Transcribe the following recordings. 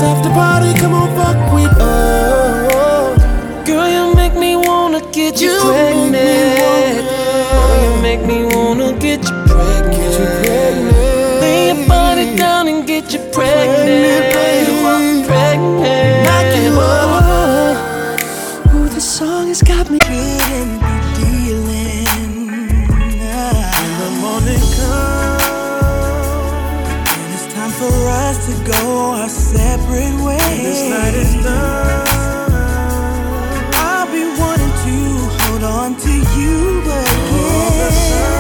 after party, come on, fuck with. Girl, you make me wanna get you pregnant. Girl, you make me wanna get you pregnant. Lay your body down and get you pregnant. Pregnant. Ooh, this song has got me feeling, dealing. When the morning comes and it's time for us to go our separate ways. This night is done. I'll be wanting to hold on to you again.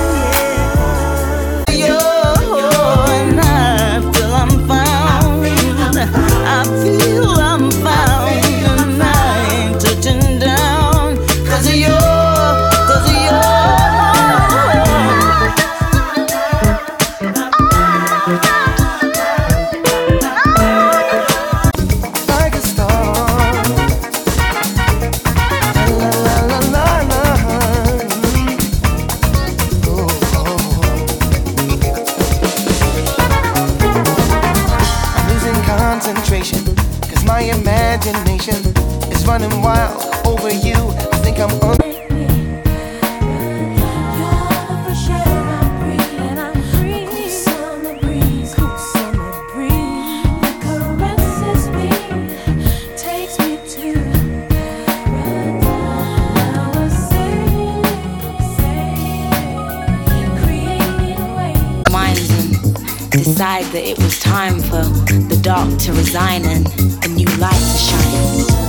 And I feel I'm found. I feel I'm found. And I ain't touching down. 'Cause of you. Like a star. La la la la la. I'm losing concentration, 'cause my imagination is running wild over you. I think I'm minds and decide that it was time for the dark to resign and a new light to shine.